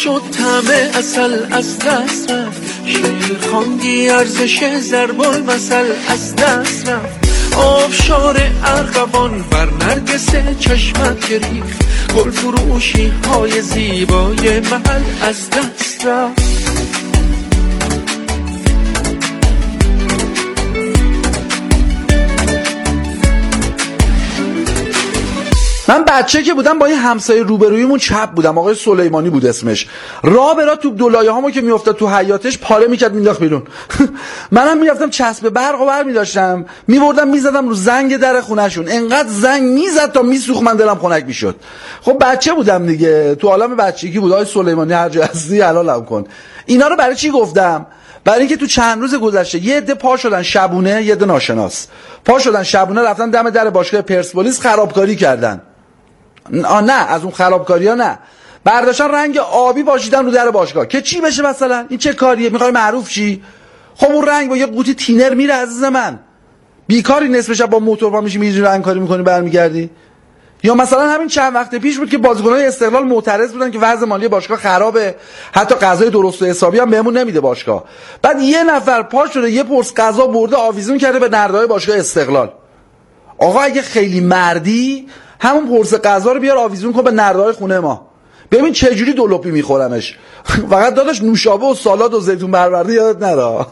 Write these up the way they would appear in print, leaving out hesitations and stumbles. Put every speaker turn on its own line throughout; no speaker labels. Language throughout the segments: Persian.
شد طعم عسل از دست رفت، شعر خواندی ارزش ضرب المثل از دست رفت، آبشار ارغوان بر نرگس چشمت گریخت، گل فروشی های زیبای محل از دست رفت.
من بچه که بودم با این همسایه روبرویمون چپ بودم، آقای سلیمانی بود اسمش، راه به راه توپ دولایه هامو که میافتاد تو حیاتش پاره میکرد مینداخت بیرون. منم میرفتم چسب برقو برمی‌داشتم میبردم میزدم رو زنگ در خونهشون، انقدر زنگ میزد تا میسوخت، من دلم خنک میشد. خب بچه بودم دیگه، تو عالم بچگی بود. آقای سلیمانی هر جا هستی حلالم کن. اینا رو برای چی گفتم؟ برای اینکه تو چند روز گذشته یه عده پا شدن شبونه، یه عده ناشناس پا شدن شبونه رفتن دم در باشگاه پرسپولیس خرابکاری کردن. نه از اون خرابکاری ها نه، برداشتن رنگ آبی پاشیدن رو در باشگاه که چی بشه مثلا؟ این چه کاریه؟ میخوای معروف شی؟ خب اون رنگ با یه قوطی تینر میره عزیز من، بیکاری نصف شب با موتور پا میشی میری رنگ کاری میکنی برمیگردی. یا مثلا همین چند وقت پیش بود که بازیکنان استقلال معترض بودن که وضع مالی باشگاه خرابه، حتی غذای درست و حسابی هم بهمون نمیده باشگاه. بعد یه نفر پا شده یه پرس غذا برده آویزون کرده به نرده‌های باشگاه استقلال. آقا اگه خیلی مردی همون پرس غذا رو بیار آویزون کن به نرده‌های خونه ما، ببین چه جوری دولوپی میخورنش. فقط داداش نوشابه و سالاد و زیتون برورده یادت نره.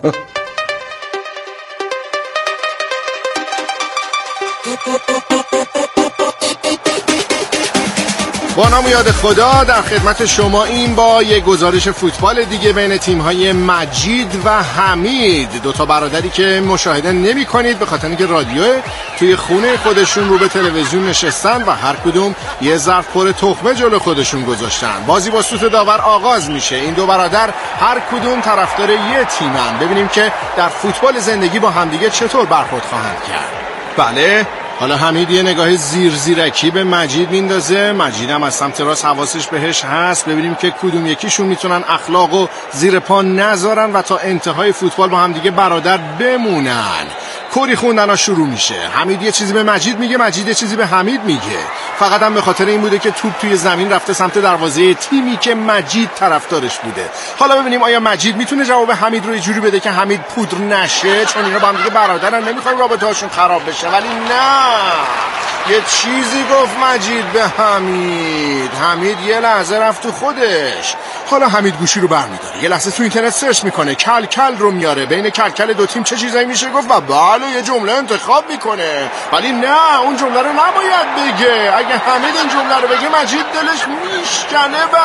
با نام یاد خدا در خدمت شما این با یک گزارش فوتبال دیگه بین تیم‌های مجید و حمید، دوتا برادری که مشاهده نمی‌کنید به خاطر اینکه رادیو توی خونه خودشون رو به تلویزیون نشستن و هر کدوم یه ظرف پر تخمه جلو خودشون گذاشتن. بازی با سوت داور آغاز میشه. این دو برادر هر کدوم طرفدار یه تیمن. ببینیم که در فوتبال زندگی با همدیگه چطور برخورد خواهند کرد. بله، حالا حمید یه نگاه زیرکی به مجید میندازه. مجید هم از سمت راست حواسش بهش هست. ببینیم که کدوم یکیشون میتونن اخلاقو زیر پا نذارن و تا انتهای فوتبال با هم دیگه برادر بمونن. کوری خوندن ها شروع میشه. حمید یه چیزی به مجید میگه، مجید یه چیزی به حمید میگه. فقط هم به خاطر این بوده که توپ توی زمین رفته سمت دروازه تیمی که مجید طرفدارش بوده. حالا ببینیم آیا مجید میتونه جواب حمید رو یه جوری بده که حمید پودر نشه، چون اینا با هم دیگه برادرن، نمیخوان رابطه‌هاشون خراب بشه. ولی نه، یه چیزی گفت مجید به حمید. حمید یه لحظه رفت تو خودش. حالا حمید گوشی رو برمی‌داره، یه لحظه تو اینترنت سرچ میکنه، کل رو میاره، بین کل دو تیم چه چیزایی میشه گفت و بله یه جمله انتخاب میکنه. ولی نه، اون جمله رو نباید بگه. اگه حمید این جمله رو بگه مجید دلش میشکنه و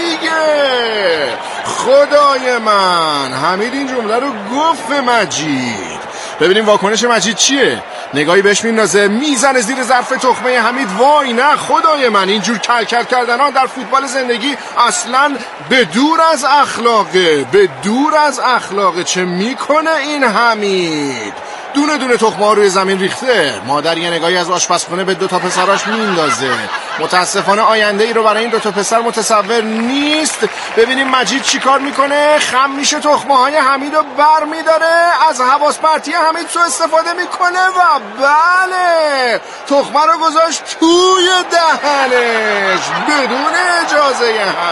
میگه خدای من حمید این جمله رو گفت به مجید. ببینیم واکنش مجید چیه. نگاهی بهش میندازه، میزنه زیر ظرف تخمه حمید. وای نه خدای من، اینجور کل کردن ها در فوتبال زندگی اصلا به دور از اخلاقه، به دور از اخلاقه. چه میکنه این حمید؟ دونه دونه تخمه ها روی زمین ریخته. مادر یه نگاهی از آشپزخونه به دوتا پسراش میندازه. متاسفانه آینده ای رو برای این دوتا پسر متصور نیست. ببینیم مجید چی کار میکنه. خم میشه، تخمه های حمید رو بر میداره، از حواس پرتی حمید سو استفاده میکنه و بله تخمه رو گذاشت توی دهنش بدون اجازه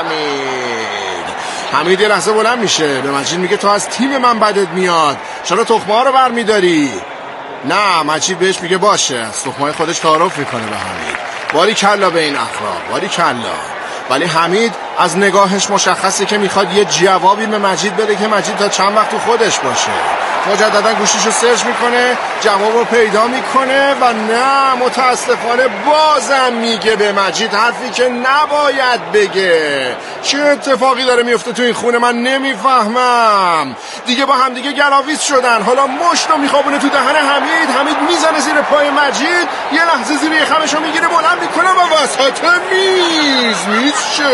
حمید. حمید یه لحظه بلند میشه، به مجید میگه تو از تیم من بدت میاد، چرا تخمه ها رو بر میداری؟ نه، مجید بهش میگه باشه، از تخمه های خودش تعارف میکنه به حمید. باری کلا به این اخلاق، باری کلا. ولی حمید از نگاهش مشخصه که میخواد یه جوابی به مجید بده که مجید تا چند وقت تو خودش باشه. مجددا گوشیشو سرچ میکنه، جواب رو پیدا میکنه و نه، متاسفانه بازم میگه به مجید حرفی که نباید بگه. چه اتفاقی داره میفته تو این خونه من نمیفهمم. دیگه با هم دیگه گلاویز شدن. حالا مشت رو میخوابونه تو دهن حمید. حمید میزنه زیر پای مجید، یه لحظه زیر یخمشو میگیره بلند میکنه و وسط میز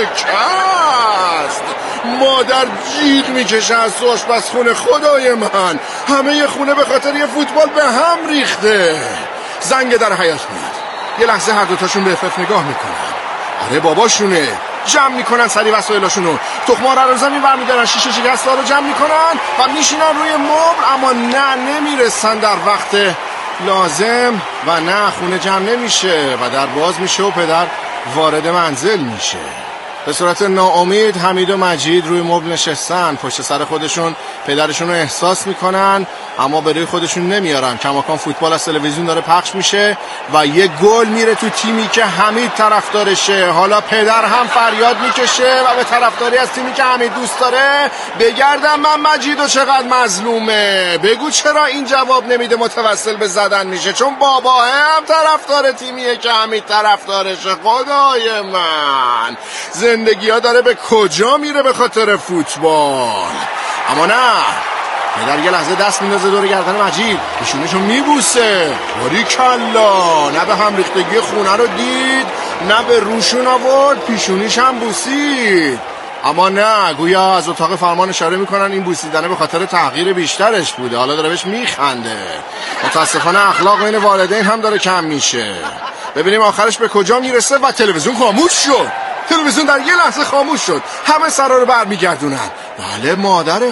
شکست. مادر جیغ میکشه از تو آشپزخونه. خدای من، همه خونه به خاطر یه فوتبال به هم ریخته. زنگ در حیاط میاد. یه لحظه هر دوتاشون به افف نگاه میکنن. آره باباشونه. جمع میکنن سری وسایلاشونو، تخمه ها رو زمین برمیدارن، شیشه شکسته ها رو جمع میکنن و میشینن روی مبل. اما نه، نمیرسن در وقت لازم و نه، خونه جمع نمیشه و در باز میشه و پدر وارد منزل میشه. به صورت ناامید حمید و مجید روی مبل نشستن، پشت سر خودشون پدرشون رو احساس میکنن اما به روی خودشون نمیارن. کماکان فوتبال از تلویزیون داره پخش میشه و یه گل میره تو تیمی که حمید طرفدارشه. حالا پدر هم فریاد میکشه و به طرفداری از تیمی که حمید دوست داره بگردم من مجیدو چقدر مظلومه، بگو چرا این جواب نمیده، متوسل به زدن میشه چون باباه هم طرفدار تیمیه که حمید طرفدارشه. خدای من زندگی ها داره به کجا میره به خاطر فوتبال. اما نه، پدر یه لحظه دست میندازه دور گردن مجید، پیشونیشو میبوسه. باریکلا، نه به هم ریختگی خونه رو دید نه به روشون آورد، پیشونیش هم بوسید. اما نه، گویا از اتاق فرمان اشاره میکنن این بوسیدنه به خاطر تغییر بیشترش بوده. حالا داره بهش میخنده. متاسفانه اخلاق بین والدین هم داره کم میشه. ببینیم آخرش به کجا میرسه. و تلویزیون خاموش شد. تلویزیون در یه لحظه خاموش شد. همه سرا رو برمیگردونن. بله، مادر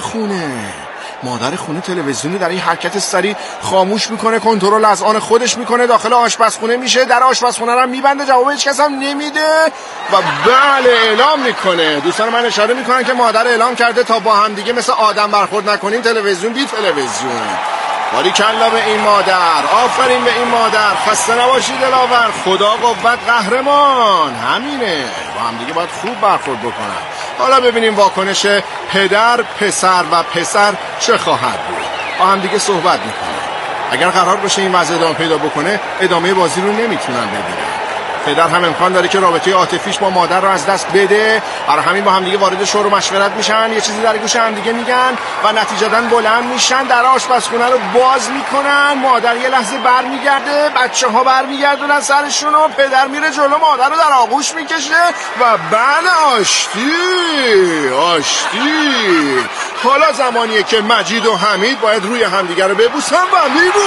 خونه تلویزیونی در این حرکت سریع خاموش میکنه، کنترل از آن خودش میکنه، داخل آشپزخونه میشه، در آشپزخونه رو میبنده، جواب هیچ کس هم نمیده و بله اعلام میکنه. دوستان من اشاره میکنن که مادر اعلام کرده تا با هم دیگه مثل آدم برخورد نکنین، تلویزیون بی تلویزیون. باریکلا به این مادر، آفرین به این مادر، خسته نباشید دلاور، خدا قوت قهرمان. همینه، با هم دیگه باید خوب برخورد بکنن. حالا ببینیم واکنش پدر، پسر و پسر چه خواهد بود. با هم دیگه صحبت میکنه. اگر قرار باشه این وضع ادامه پیدا بکنه، ادامه بازی رو نمیتونن ببینن. پدر هم امکان داره که رابطه عاطفیش با مادر رو از دست بده، برای همین با هم دیگه وارد شور و مشورت میشن، یه چیزی در گوش هم دیگه میگن و نتیجتاً بلند میشن، در آشپزخونه رو باز میکنن. مادر یه لحظه برمیگرده، بچه‌ها برمیگردونن سرشون و پدر میره جلو، مادر رو در آغوش میکشه و بله، آشتی. حالا زمانیه که مجید و حمید باید روی همدیگه رو ببوسن و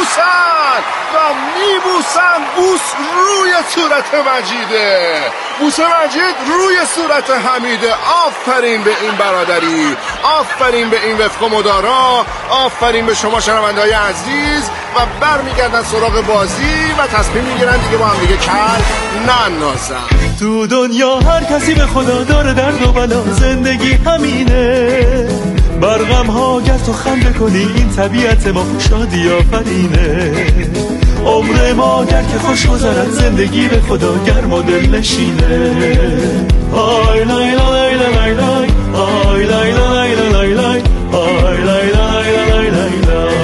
میبوسن. بوس روی صورت مجیده، بوس مجید روی صورت حمیده. آفرین به این برادری، آفرین به این وفق و مدارا، آفرین به شما شنونده‌های عزیز. و برمیگردن سراغ بازی و تصمیم میگیرن دیگه با هم دیگه کل نندازن.
تو دنیا هر کسی به خدا داره درد و بلا، زندگی همینه. بر غم ها گر تو خنده کنی، این طبیعت ما شادی آفرینه. عمر ما گر که خوش گذرد، زندگی به خدا گرم و دل نشینه. آی لای لای لای لای، آی لای لای لای لای، آی لای لای لای لای لای،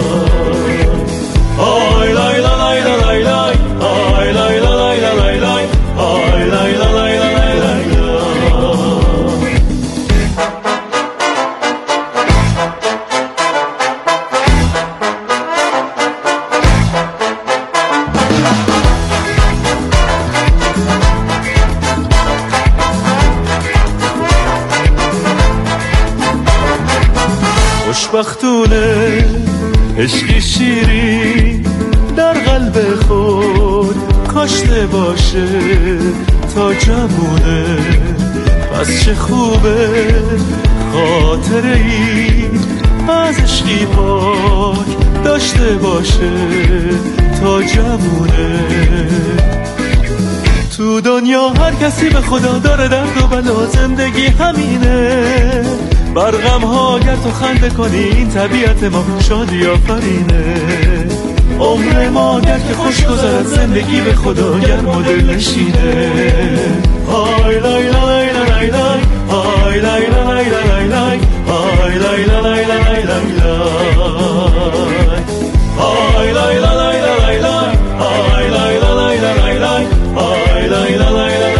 آی لای لای لای لای، آی لای لای لای لای، آی لای لای لای لای. خوشبختونه عشقی شیری در قلب خود کاشته باشه تا جوونه. پس چه خوبه خاطره ای از عشقی پاک داشته باشه تا جوونه. تو دنیا هر کسی به خدا داره درد و بلا، زندگی همینه. بر غم ها گر تو خنده کنی، این طبیعت ما شادی آفرینه. عمر ما گر که خوش گذرد، زندگی به خدا گرم و دل نشینه. آی لای لای لای لای، آی لای لای لای لای، آی لای لای لای لای، آی لای لای لای لای، آی لای لای لای لای، آی لای لای لای لای.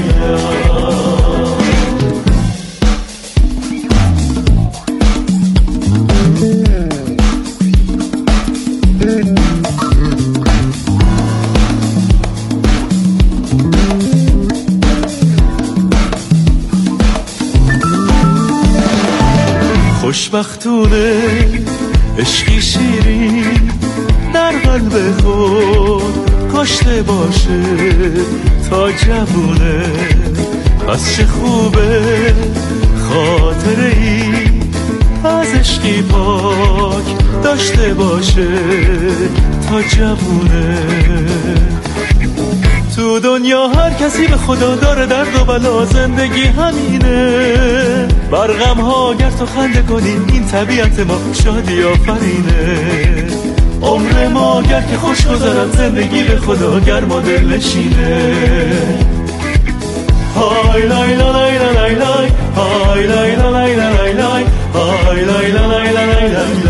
خوشبختونه عشقی شیری در قلب خود کاشته باشه تا جوونه. پس چه خوبه خاطره ای از عشقی پاک داشته باشه تا جوونه. تو دنیا هر کسی به خدا داره درد و بلا، زندگی همینه. بر غم ها گر تو خنده کنی این طبیعت ما شادی آفرینه. عمر ما گر که خوش گذرد زندگی به خدا گرم و دل نشینه. های لای لای لای لای لای، های لای لای لای لای، های لای لای لای لای،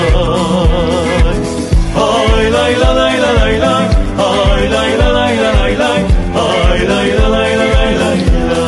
های لای لای لای لای، های لای لای لای لای، های لای لای لای لای.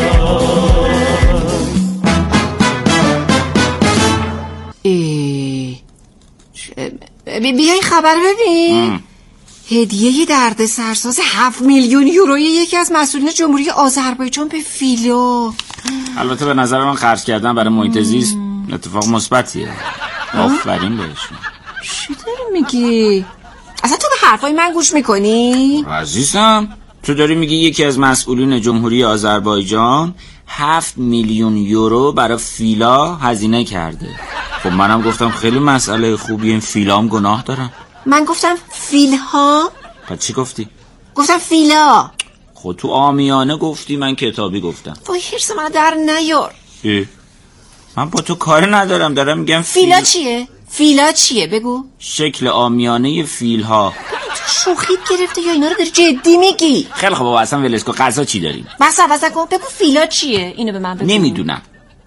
بیای خبر ببین. هدیه درد سرساز 7 میلیون یوروی یکی از مسئولین جمهوری آذربایجان به فیلا.
البته به نظر من خرج کردن برای محیط زیست اتفاق مثبتیه. آفرین بهشون.
چی داری میگی؟ اصلا تو به حرفای من گوش میکنی؟
عزیزم تو داری میگی یکی از مسئولین جمهوری آذربایجان 7 میلیون یورو برای فیلا هزینه کرده. خب منم گفتم خیلی مسئله خوبیه، این فیلا هم گناه دارن.
من گفتم فیلها؟
پس چی گفتی؟
گفتم فیلا.
خود تو عامیانه گفتی، من کتابی گفتم.
وای حرص منو در نیار.
من با تو کار ندارم، دارم میگم
فیلا چیه؟ فیلا چیه بگو؟
شکل عامیانه فیل ها.
تو شوخیت گرفته یا اینا رو داری جدی میگی؟
خیلی خب بابا اصلا ولش کن، غذا چی داریم؟
بس عوض کن بگو فیلا چیه؟ اینو به من بگو.
نمیدونم.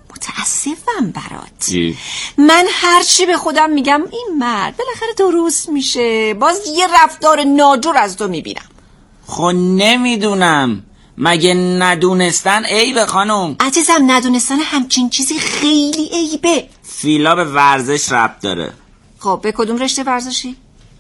متاسفم برات. من هر چی به خودم میگم این مرد بالاخره درست میشه، باز یه رفتار ناجور از تو میبینم.
خب نمیدونم، مگه ندونستن عیبه خانم؟
عزیزم ندونستن همچین چیزی خیلی عیبه.
فیلا به ورزش ربط داره.
خب به کدوم رشته ورزشی؟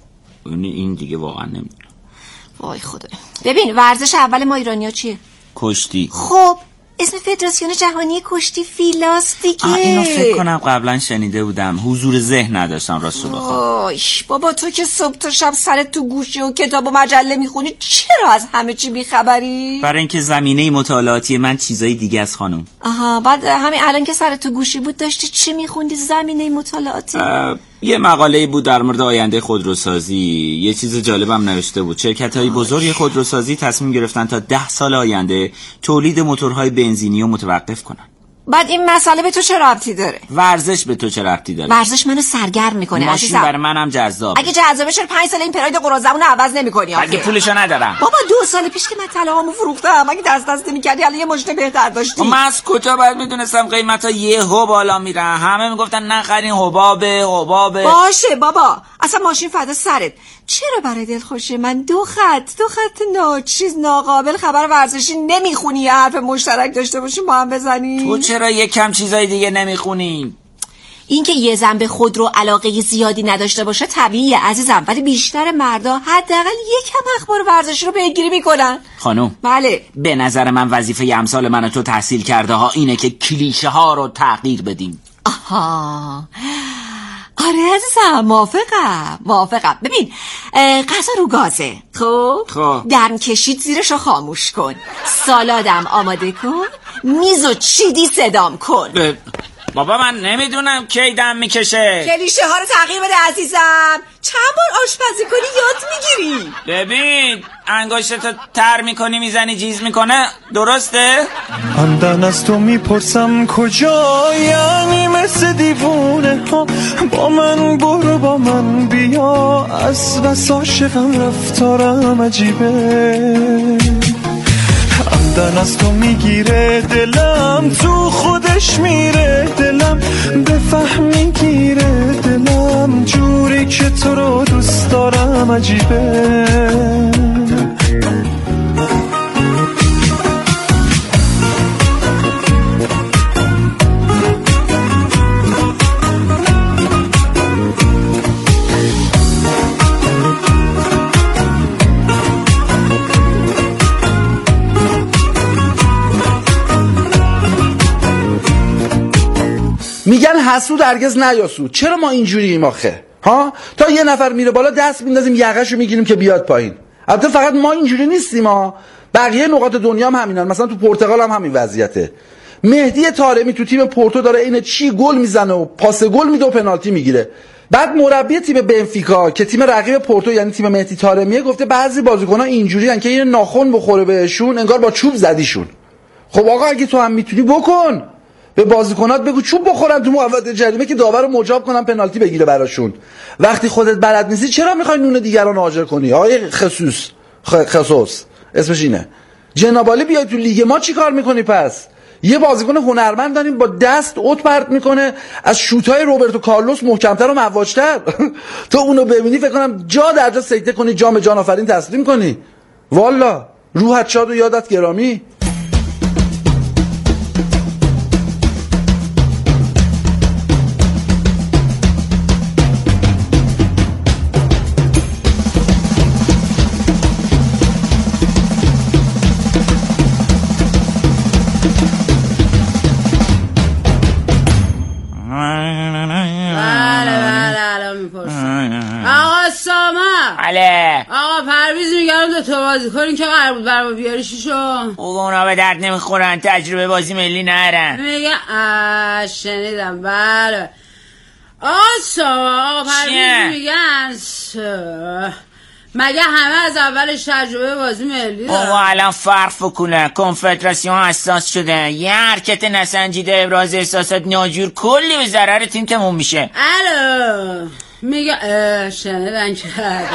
این دیگه واقعا نمیدونم.
وای خدا. ببین ورزش اول ما ایرانیا چیه؟
کشتی.
خب اسم فدراسیون جهانی کشتی فیلاست دیگه.
اینو فکر کنم قبلا شنیده بودم، حضور ذهن نداشتم راستو بخوام.
بابا تو که صبح تا شب سرت تو گوشی و کتاب و مجله میخونی، چرا از همه چی بیخبری؟
برای اینکه زمینه مطالعاتی من چیزای دیگه از خانم.
بعد همین الان که سرت تو گوشی بود داشتی چی میخوندی زمینه مطالعاتی؟
یه مقاله بود در مورد آینده خودروسازی. یه چیز جالبم نوشته بود، شرکت‌های بزرگ خودروسازی تصمیم گرفتن تا 10 سال آینده تولید موتورهای بنزینی رو متوقف کنن.
بعد این مسئله به تو چه ربطی داره؟
ورزش به تو چه ربطی داره؟
ورزش منو سرگرم میکنه
ماشین
عزیزم.
برای منم جذاب.
اگه جذابه چرا 5 سال این پراید قراضه‌مون رو عوض نمی‌کنی؟
اگه پولشو ندارم.
بابا 2 سال پیش که من طلاهامو فروختم، اگه دست می‌کردی الان یه ماشین بهتر داشتی.
من از کجا باید میدونستم قیمتا یهو بالا میره؟ همه میگفتن نخرین، حبابه.
باشه بابا، اصلا ماشین فدا سرت. چرا برای دلخوشی من دو خط ناچیز ناقابل خبر ورزشی نمیخونی؟ یه حرف مشترک داشته باشیم با هم بزنیم.
تو چرا یکم چیزای دیگه نمیخونی؟
این که یه زن به خودرو علاقه زیادی نداشته باشه طبیعیه عزیزم، ولی بیشتر مردا حداقل یکم اخبار ورزشی رو پیگیری میکنن.
خانم
بله،
به نظر من وظیفه امثال من و تو تحصیل کرده ها اینه که کلیشه ها رو تغییر بدیم.
آها آره عزیزم، موافقم. ببین غذا رو گازه. خب دم کشید زیرشو خاموش کن، سالادم آماده کن، میزو چیدی صدام کن.
بابا من نمیدونم کی دم میکشه.
کلیشه ها رو تغییر بده عزیزم، چند بار آشپزی کنی یاد میگیری.
ببین انگشتتو تر میکنی میزنی جیز میکنه، درسته؟
اندن از تو میپرسم کجا، یعنی مثل دیوونه ها با من برو با من بیا، از بس عاشقم رفتارم عجیبه. عمدن از تو میگیره دلم، تو خودش میره دلم، بفهم میگیره دلم، جوری که تو رو دوست دارم عجیبه.
میگن حسود هرگز نیاسود. چرا ما اینجوریم آخه؟ تا یه نفر میره بالا دست میندازیم یقهشو میگیریم که بیاد پایین. البته فقط ما اینجوری نیستیم بقیه نقاط دنیا هم همینن. مثلا تو پرتغال هم همین وضعیته. مهدی طارمی تو تیم پورتو داره این چی گل میزنه و پاس گل میده و پنالتی میگیره. بعد مربی تیم بنفیکا که تیم رقیب پورتو یعنی تیم مهدی طارمیه گفته بعضی بازیکن‌ها اینجوریان که این ناخن بخوره بهشون انگار با چوب زدیشون. خب آقا اگه تو هم میتونی بکن، به بازیکنات بگو چوب بخورن تو محوطه جریمه که داور رو مجاب کنن پنالتی بگیره براشون. وقتی خودت بلد نیستی چرا میخوای نون دیگران هاجر کنی؟ آقای خصوص اسمش اینه. جنابالی بیای تو لیگ ما چی کار میکنی پس؟ یه بازیکن هنرمند داریم با دست اوت پرت میکنه از شوتای روبرتو کارلوس محکمتر و مواجتر. تو اونو ببینی فکر کنم جا در جا سکته کنی، جام جان آفرین تسلیم کنی. والا روحت شاد و یادت گرامی.
آقا پرویز میگم دو تا بازیکن که قرار بود برام بیاری چی شد؟
اونا به درد نمیخورن، تجربه بازی ملی نرن.
میگه شنیدم. بله آقا پرویز میگن مگه همه از اولش تجربه بازی ملی دارن؟
آقا الان فرق فکونه، کنفدراسیون اساس شده، یه حرکت نسنجیده ابراز احساسات ناجور کلی به ضرر تیم تموم میشه.
الو میگه شنیدن که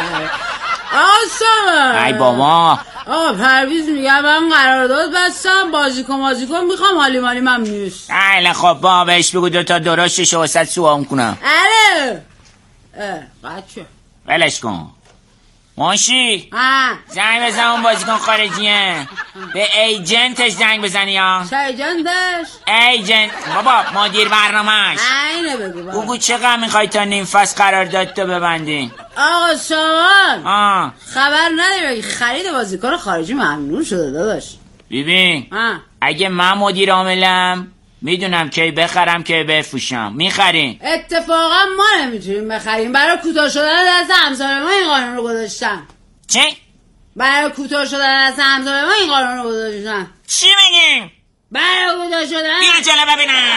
آسا
ای بابا
پرویز میگه من قرارداد بستم بازیکن میخوام حالی مالی من نیست.
خیلی خب با بهش بگو دوتا درشتش واسه سوام کنم.
بچه
ولش کن. ماشی زنگ بزن اون بازیکن خارجیه، به ایجنتش زنگ بزنی یا
چه ایجنتش؟
ایجنت بابا مدیر برنامهش.
اینه بگو
بگو چقدر میخوای تا نیم فصل قرارداد تو ببندی.
آقا سامان خبر نداری خرید بازیکن خارجی ممنوع شده داداش.
ببین اگه من مدیر عاملم میدونم کی بخرم کی بفروشم. میخرین؟
اتفاقا ما نمیتونیم بخریم، برای کوتاه شدن دست همسر ما این قانون رو گذاشتن.
چی؟
برای کوتاه شدن دست همسر ما این قانون رو گذاشتن.
چی میگیم؟
برای کوتاه شدن
بیا جلو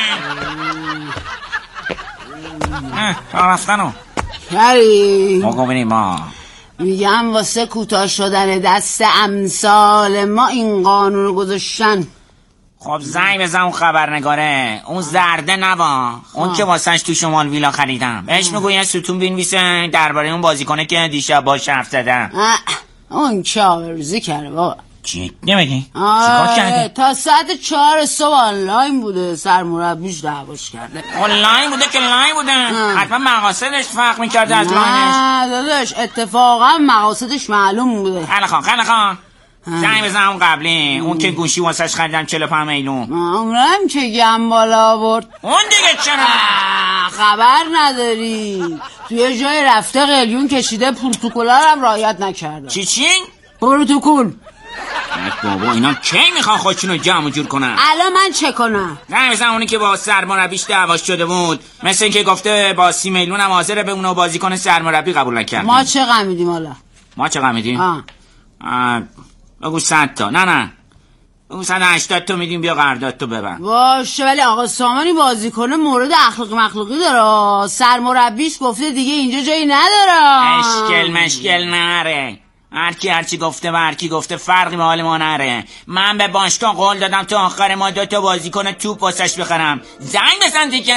ببینم. رفتنو آقا بینیم ما
میگم واسه کوتاه شدن دست امثال ما این قانون رو گذاشتن.
خب زنگ بزن اون خبرنگاره، اون زرده نوا، اون که واسهش تو شمال ویلا خریدم، بهش میگو یه ستون بنویسه درباره اون بازیکنه که دیشب باهاش حرف زدم.
اون که آبروریزی کرده بابا.
چی نمیگی؟ چیکار کرده؟
تا ساعت 4 صبح آنلاین بوده، سرمربیش دعواش کرده.
آنلاین بوده که لاین بوده؟ حتما مقاصدش فرق میکرده از لاینش.
نه داداش اتفاقا مقاصدش معلوم بوده.
خیلی خواه زنگ بزن اون قبلی، اون که گوشی واسش خریدم 45 میلیون.
اونم که گم بالا برد.
اون دیگه چرا؟
خبر نداری توی جای رفته قلیون کشیده، پروتکل‌ها هم رعایت نکرده.
چی؟
پروتکل.
بابا اینا کی میخوان خودشونو جمع جور کنن؟
الان من چه کنم؟
نه مثلا اونی که با سرمربیش دعواش شده بود، مثل اینکه گفته با 30 میلیون هم حاضره به اونو بازیکن سرمربی قبول نکرد.
ما چه غم میدیم حالا؟
ما چه غم میدیم؟ بگو 100 تا. نه بگو 180 تا میدیم، بیا قرارداد تو ببند.
باشه ولی آقا سامانی بازیکن مورد اخلاقی مخلوقی داره، سرمربیش گفته دیگه اینجا جایی نداره.
مشکل نره، هرچی گفته و هرکی گفته فرقی به حال ما نره. من به باشگاه قول دادم تو آخر ما 2 تا بازیکن توپ واسش بخرم. زنگ بزن دیگه.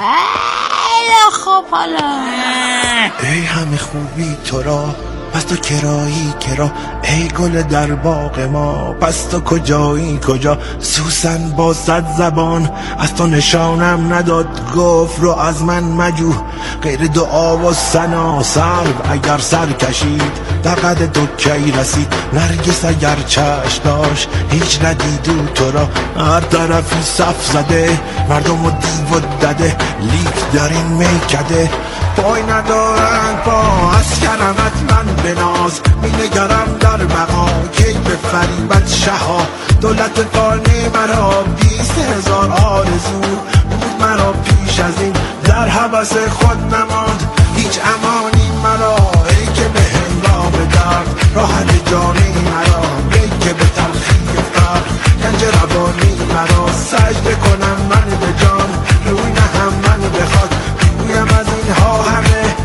خب حالا
ای همه خوبی تو را، پس تو کرایی کرا، ای گل در باغ ما، پس تو کجایی کجا. سوسن با 100 زبان از تو نشانم نداد، گفت رو از من مجو غیر دعا و ثنا. سرو اگر سر کشید در قد تو کی رسید، نرگس اگر چشم داشت هیچ ندیدو تو را. هر طرفی صف زده مردم و دیو و دده، لیک در این میکده پای ندارند پا. از کرمت من به ناز می نگرم در بقا، کی به فریبت شها دولت فانی مرا. 20,000 آرزو بود مرا پیش از این، در حبس خود نماند هیچ امانی مرا. ای که به هنگام درد راحت جانی مرا، ای که به تلخی فرق گنج روانی مرا. سجده کنم من به جان روی نهم من بخواد، بگویم از اینها همه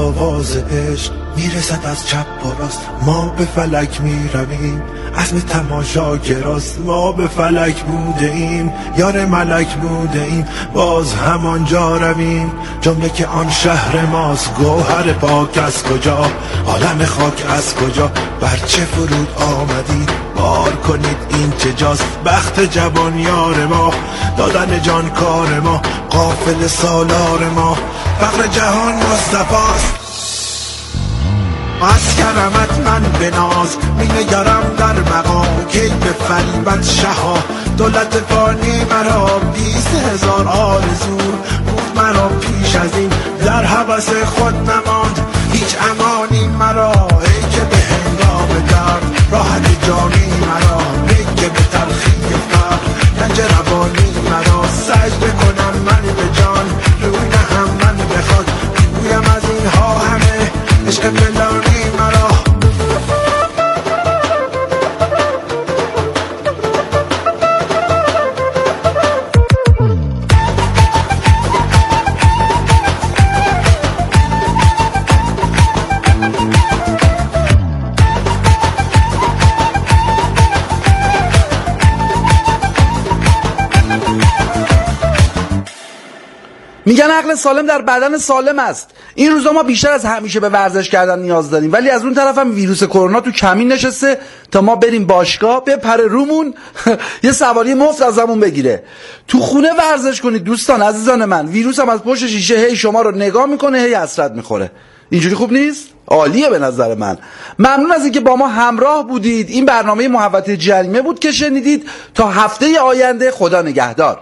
آواز عشق میرسد از چپ و راست، ما به فلک میرویم عزم تماشاگراست. ما به فلک بوده ایم یار ملک بوده ایم، باز همانجا رویم جمله که آن شهر ماست. گوهر پاک از کجا، عالم خاک از کجا، بر چه فرود آمدید بار کنید این چه جاست. بخت جوان یار ما، دادن جان کار ما، قافل سالار ما، فقر جهان مصطفاست. از کرمت من به ناز می نگرم در مقام، کی به فریبت شها دولت فانی مرا. 20,000 آرزو بود مرا پیش از این، در هوس خود نماند هیچ امانی مرا. ای که به هنگام درد راحت جانی مرا، ای که به تلخی فقر گنج روانی مرا. سجده کنم من به جان روی نهم من بخواد، گویم از اینها همه عشق فلانی مرا.
میگن عقل سالم در بدن سالم است. این روزا ما بیشتر از همیشه به ورزش کردن نیاز داریم، ولی از اون طرف هم ویروس کرونا تو کمین نشسته تا ما بریم باشگاه بپره رومون یه سواری مفت ازمون بگیره. تو خونه ورزش کنید دوستان عزیزان من. ویروس هم از پشت شیشه هی شما رو نگاه میکنه، هی حسرت میخوره. اینجوری خوب نیست؟ عالیه به نظر من. ممنون از اینکه با ما همراه بودید. این برنامه محوطه جریمه بود که شنیدید. تا هفته آینده خدا نگهدار.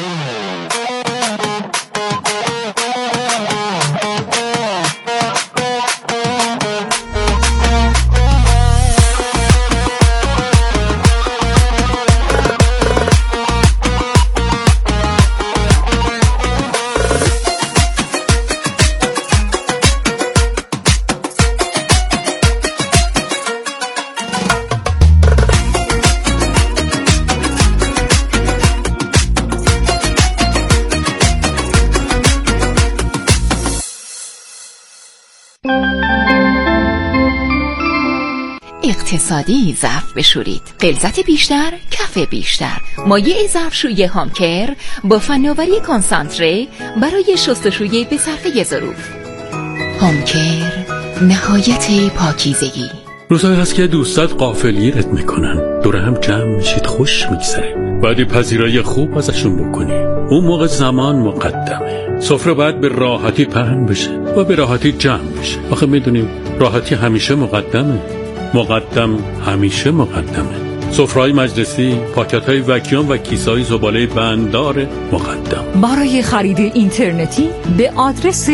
اقتصادی ظرف بشورید، غلظت بیشتر، کف بیشتر. مایع ظرفشویی هامکر با فناوری کنسانتره برای شستشوی به صرفه ظروف. هامکر، نهایت پاکیزگی.
روزایی هست که دوستات غافلگیرت میکنن، دور هم جمع میشید، خوش میگذره، باید پذیرایی خوب ازشون بکنی. اون موقع زمان مقدمه، سفره باید به راحتی پهن بشه و به راحتی جمع بشه. آخه میدونیم راحتی همیشه مقدمه، مقدم همیشه مقدمه. سفره‌های مجلسی، پاکت‌های وکیوم و کیسه‌های زباله بنددار مقدم.
برای خرید اینترنتی به آدرس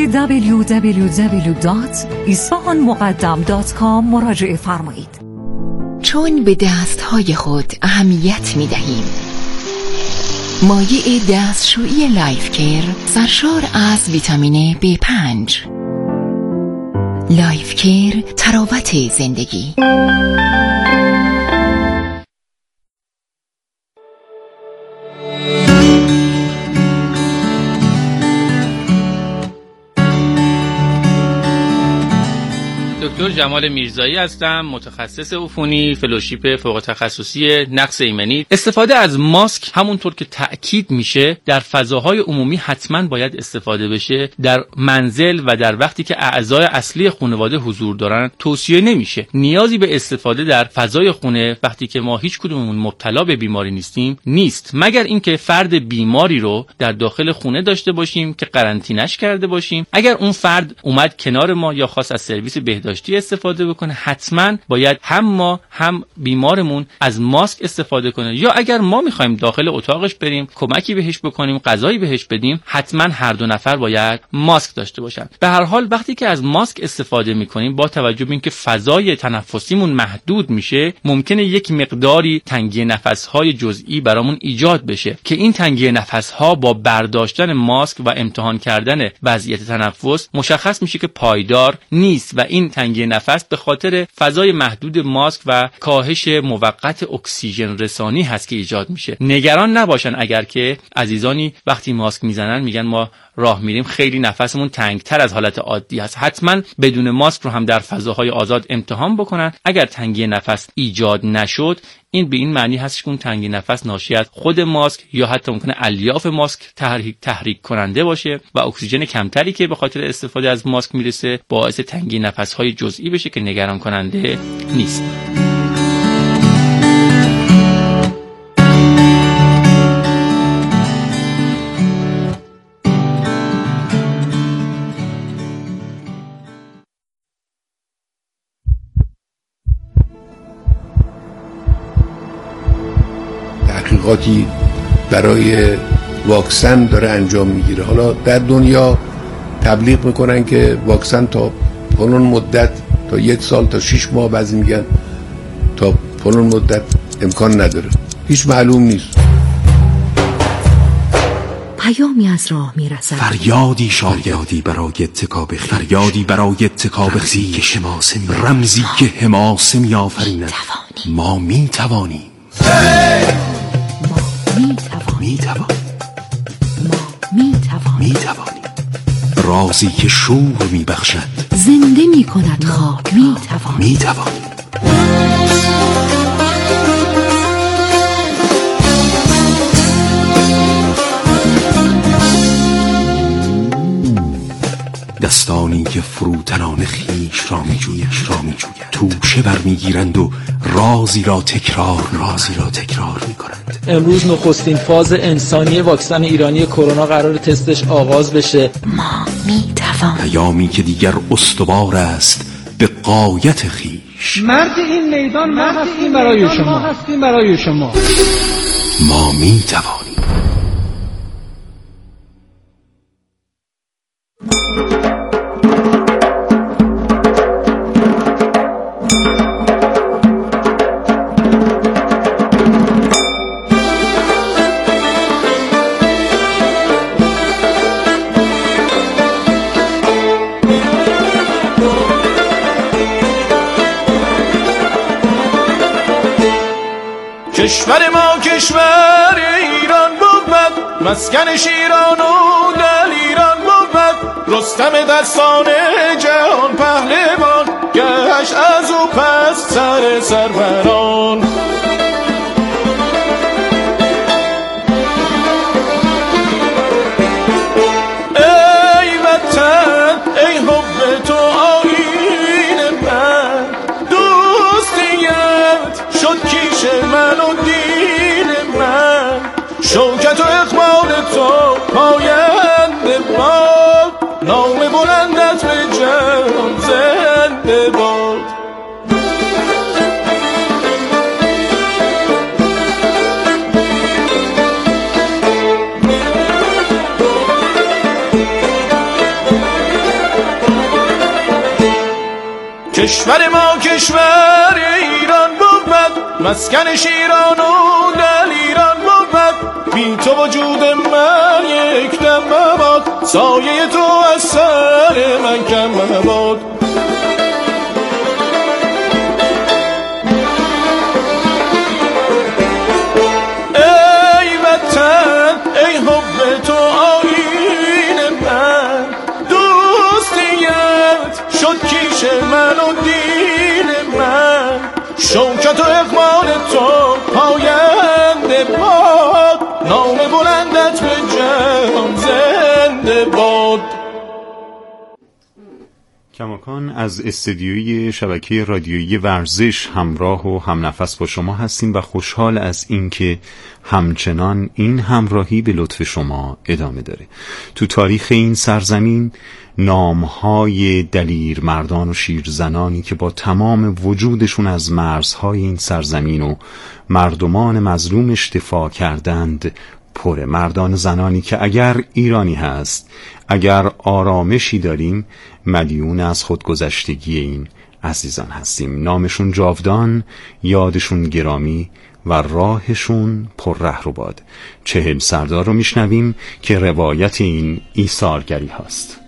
www.isfahanmuqaddam.com مراجعه فرمایید.
چون به دستهای خود اهمیت می‌دهیم، مایع دستشویی لایف کیر سرشار از ویتامین B5. لایف کیر، تراوت زندگی.
دکتر جمال میرزایی هستم، متخصص عفونی، فلوشیپ فوق تخصصی نقص ایمنی. استفاده از ماسک همونطور که تأکید میشه در فضاهای عمومی حتما باید استفاده بشه. در منزل و در وقتی که اعضای اصلی خانواده حضور دارن توصیه نمیشه. نیازی به استفاده در فضای خونه وقتی که ما هیچ کدوممون مبتلا به بیماری نیستیم نیست، مگر اینکه فرد بیماری رو در داخل خونه داشته باشیم که قرنطینه‌اش کرده باشیم. اگر اون فرد اومد کنار ما یا خواست از سرویس بهداشتی استفاده بکنه، حتما باید هم ما هم بیمارمون از ماسک استفاده کنه، یا اگر ما میخوایم داخل اتاقش بریم کمکی بهش بکنیم، غذایی بهش بدیم، حتما هر دو نفر باید ماسک داشته باشن. به هر حال وقتی که از ماسک استفاده میکنیم با توجه به اینکه فضای تنفسیمون محدود میشه، ممکنه یک مقداری تنگی نفس‌های جزئی برامون ایجاد بشه که این تنگی نفس‌ها با برداشتن ماسک و امتحان کردن وضعیت تنفس مشخص میشه که پایدار نیست و این تنگی نفس به خاطر فضای محدود ماسک و کاهش موقت اکسیژن رسانی هست که ایجاد میشه. نگران نباشن اگر که عزیزانی وقتی ماسک میزنن میگن ما راه میریم خیلی نفسمون تنگتر از حالت عادی هست. حتما بدون ماسک رو هم در فضاهای آزاد امتحان بکنن. اگر تنگی نفس ایجاد نشد، این به این معنی هست که اون تنگی نفس ناشی از خود ماسک یا حتی ممکنه الیاف ماسک تحریک کننده باشه و اکسیژن کمتری که به خاطر استفاده از ماسک میرسه باعث تنگی نفس‌های جزئی بشه که نگران کننده نیست.
تحقیقاتی برای واکسن داره انجام میگیره. حالا در دنیا تبلیغ میکنن که واکسن تا فلان مدت، تا 1 سال تا 6 ماه، بعضی میگن تا فلان مدت امکان نداره، هیچ معلوم نیست.
پیامی از راه میرسد،
فریادی شاید برای اتکاب خیش، فریادی برای اتکاب خیش، رمزی که حماسه میآفریند. ما میتوانیم، میتوانیم. رازی که شور میبخشد،
زنده میکند خاک.
میتوانیم. دستانی که فروتنان خیش را میجوید، توشه برمیگیرند و رازی را تکرار میکنند.
امروز نخستین فاز انسانی واکسن ایرانی کرونا قرار تستش آغاز بشه.
ما میتوانیم.
پیامی که دیگر استوار است به غایت خیش.
مرد این میدان ما هستیم برای شما.
ما میتوانیم.
کشور ما کشور ایران بود، مسکن شیران و دلیران بود. رستم دستان جهان پهلوان، گشت از او پس سر سروران. ای وطن ای حب تو آیین من، دوستیت شد کیش من و دین من. شوکت و اقبال تو پاینده باد، نام بلندت به جهان زنده باد. کشور ما کشور ایران بود، مسکن شیران و دلیران بود. بی تو وجود من یک دم مباد، سایه تو از سر من کم مباد. ای وطن ای حب تو آیین من، دوستیت شد کیش من و دین من. شوکت و اقبال تو پاینده باد، نام بلندت به جهان زنده باد.
کماکان از استدیوی شبکه رادیویی ورزش همراه و همنفس با شما هستیم و خوشحال از اینکه همچنان این همراهی به لطف شما ادامه داره. تو تاریخ این سرزمین نامهای دلیر مردان و شیرزنانی که با تمام وجودشون از مرزهای این سرزمین و مردمان مظلومش دفاع کردند پره. مردان زنانی که اگر ایرانی هست، اگر آرامشی داریم، مدیون از خودگذشتگی این عزیزان هستیم. نامشون جاودان، یادشون گرامی و راهشون پر ره رو باد. 40 سردار رو میشنویم که روایت این ایثارگری هست.